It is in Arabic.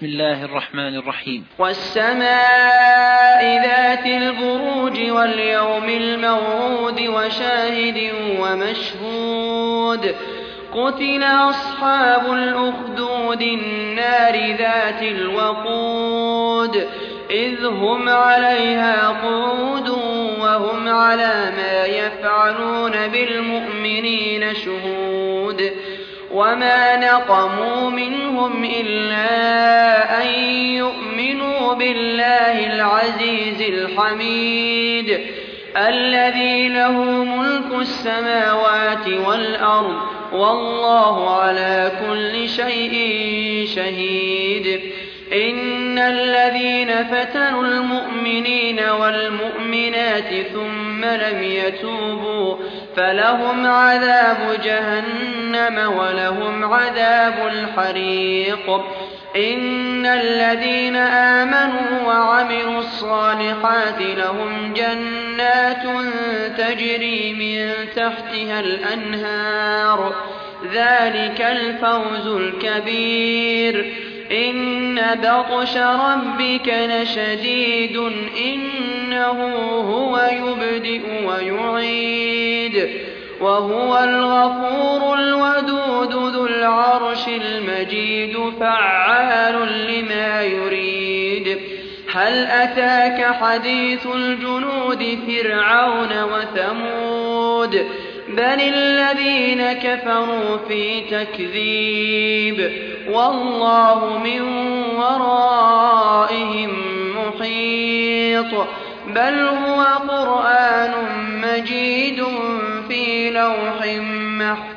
بسم الله الرحمن الرحيم. والسماء ذات البروج واليوم الموعود وشاهد ومشهود قتل أصحاب الأخدود النار ذات الوقود إذ هم عليها قعود وهم على ما يفعلون بالمؤمنين شهود وما نقموا منهم إلا أن يؤمنوا بالله العزيز الحميد الذي له ملك السماوات والأرض والله على كل شيء شهيد إن الذين فتنوا المؤمنين والمؤمنات ثم لم يتوبوا فلهم عذاب جهنم ولهم عذاب الحريق إن الذين آمنوا وعملوا الصالحات لهم جنات تجري من تحتها الأنهار ذلك الفوز الكبير إن بطش ربك لشديد إنه هو يبدئ ويعيد وهو الغفور الودود ذو العرش المجيد فعال لما يريد هل أتاك حديث الجنود فرعون وثمود بل الذين كفروا في تكذيب والله من ورائهم محيط بل هو قرآن مجيد في لوح محفوظ